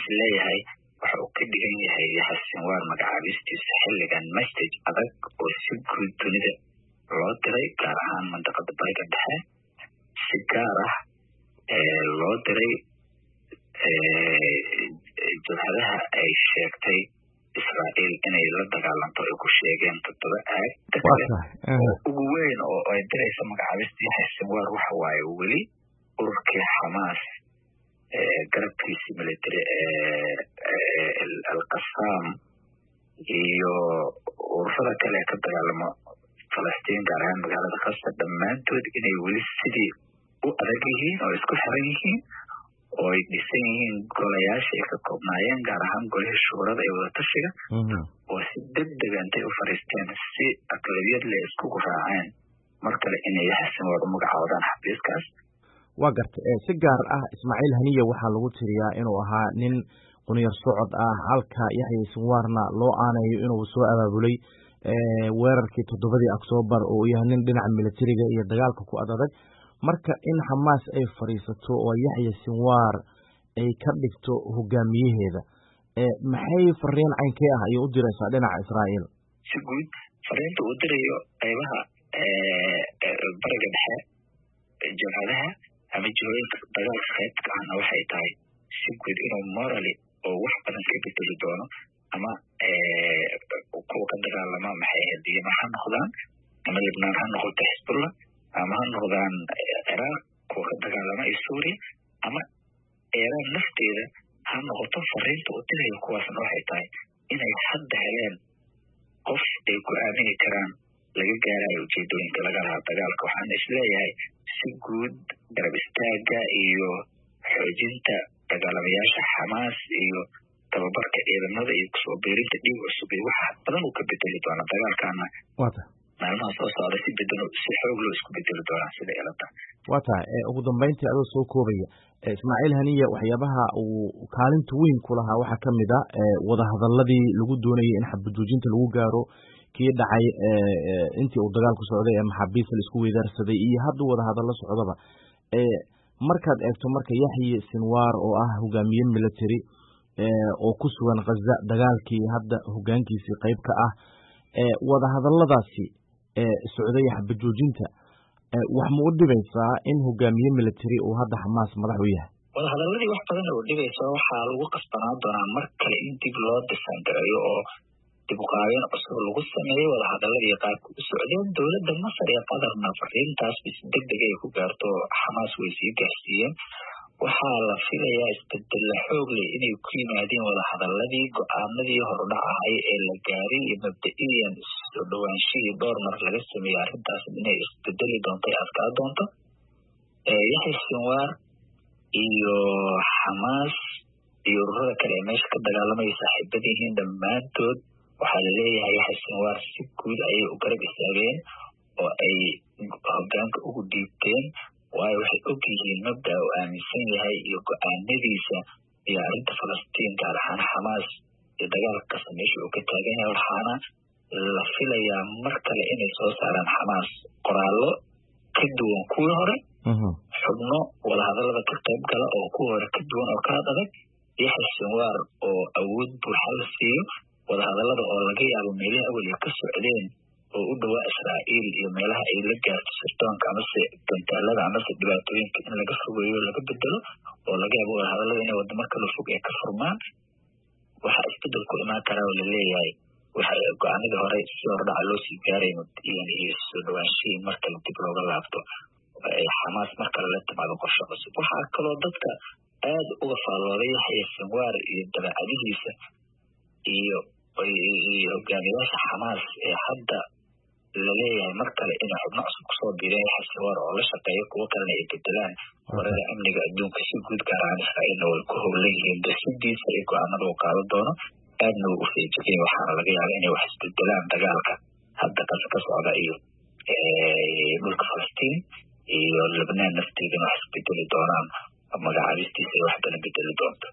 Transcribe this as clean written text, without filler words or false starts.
isleeyahay waxa uu ka dhigan yahay Yaxya Sinwaar magacaabistiisa xilligan message adag oo si guud dunida loo diray gaar ahaan mandaqada Bariga Dhexe si gaar ah loo diray jabhadaha ay sheegtay Israa'iil inay la dagaalanto ay ku sheegeen 7 aag ugu weyn oo ay diraysa magacaabista Yaxya Sinwaar waxa waaye weli ururkii Xamaas garabkiisii military al-Qassam iyo ururada kale ka dagaalama Falastiin gaar ahaan magaalada Gaza dhammaantood inay weli sidii u adag yihiin oo isku xiran yihiin oo ay dhisan yihiin golayaasha ay ka koobnaayeen gaar ahaan golaha shuurada ee wadatashiga oo si degdeg intay u fariisteen si aqlabiyad leh isku raaceen mar kale inay Yaxya Sinwaar u magacaabaan xafiiskaas. waa gartay si gaar ah Ismaaciil Haniya waxaa lagu tiriyaa inuu ahaa nin quniyar socod ah halka Yaxya Sinwaarna loo aanayo inuu soo abaabulay weerarkii 7 Oktoobar oo yahay nin dhinaca militariga iyo dagaalka ku adag marka in Xamaas ay fariisato oo Yaxya Sinwaar ay ka dhigto hogaamiyaheeda maxay fariin caynkee ah ay u diraysaa dhinaca Israa'iil si guud fariinta uu dirayo qaybaha Bariga Dhexe jabhadaha ama jihooyinka dagaalka qaybta ahna waxay tahay si guud inuu morally oo wax badan ka bedeli doono ama kuwa ka dagaalama maxay hadii ma noqdaan ama Lebanon ha noqoto Hezbollah ama ha noqdaan Iraq kuwa ka dagaalama Suuriya ama Iran nafteeda ha noqoto fariinta uu dirayo kuwaasna waxay tahay inay hadda heleen qof ay ku aamini karaan laga gaarayo ujeedooyinka laga lahaa dagaalka waxaan isleeyahay si guud garab istaaga iyo xoojinta dagaalamayaasha Xamaas iyo tababarka ciidamada iyo kusoo biirinta dhiig cusub iyo waxa badan uu ka bedeli doona dagaalkana maalmaha soo socda si xoog loo isku bedeli doonaa sida ilata wata ugu dambeyntii adoo soo koobaya Ismaaciil Haniya waxyaabaha uu kaalinta weyn ku lahaa waxa kamid ah wada hadalladii lagu doonayay in xabadjoojinta lagu gaaro kii dhacay intii uu dagaalku socday ee maxaabiista la isku weydaarsaday iyo hadda wada hadallo socdaba markaad eegto marka Yaxya Sinwaar oo ah hogaamiye military oo ku sugan Gaza dagaalkii hadda hogaankiisa qayb ka ah wada hadalladaasi socday xabadjoojinta wax ma u dhibaysaa in hogaamiye military uu hadda Xamaas madax u yahay wada hadalladii wax badan oo dhibaysa waxaa lagu qasbanaan doonaa mar kale in dib loo dhisan gareeyo oo dib u qaadeen cusub lagu sameeyo wada hadalladii qaabka u socdeen dowladda Masar iyo Qatarna fariintaas bis degdeg ay ku gaarto Xamaas way sii gaarsiiyeen waxaa la filayaa isbedel xoog leh inay ku yimaadeen wada hadalladii go'aanadii hordhac ahay ee la gaaray iyo mabda'iyan soo dhawaanshihii dhowr mar laga sameeyay arrintaas inay isbedeli doonto adkaa doonto Yaxya Sinwaar iyo Xamaas iyo ururada kale ee meesha ka dagaalamaya saaxiibada yihiin dhammaantood waxaa la leeyahay Yaxya Sinwaar si guud ayay u garab istaageen oo ay hoggaanka ugu dhiibteen waayo waxay og yihiin mabda uu aaminsan yahay iyo go'aanadiisa iyo arrinta Falastiin gaar ahaan Xamaas iyo dagaalka kasta meesha uu ka taagan yahay waxaana la filayaa mar kale inay soo saaraan Xamaas qoraallo ka duwan kuwii hore xubno wada hadallada ka qayb gala oo kuwii hore ka duwan oo ka adag Yaxya Sinwaar oo awood buuxa la siiyo wada hadallada oo laga yaabo meelaha awalya ka socdeen oo u dhawaa Israa'iil iyo meelaha ay la gaarto sirdoonka amase gantaalada amase dhibaatooyinka in laga fogeeyo laga bedelo oo laga yaabo wada hadallada inay wadamo kala fog ee ka furmaan waxaa isbedel ku imaan karaa oo la leeyahay waxa go'aanadii hore si hordhaca loo sii gaaray iyo soo dhawaanshihii mar kale dib looga laabto Xamaas mar kale la timaado qorshe cusub waxaa kaloo dadka aad uga faallooday Yaxya Sinwaar iyo dabeecadihiisa iyo hogaamiyaasha Xamaas ee hadda la leeyahay mar kale inay xubno cusub kusoo biireen Yaxya Sinwaar oo la shaqeeyo kuwo kalena ay bedelaan warada amniga adduunka si guud gaar ahaan Israa'iilna way ku howlan yihiin dasidiisa iyo go'aanada uu qaadan doono aadna u feejigeen waxaana laga yaabaa inay wax isbedelaan dagaalka hadda ka socda iyo dhulka Falastiin iyo Lebanon nafteedana wax isbedeli doonaan magacaabistiisa wax badan bedeli doonto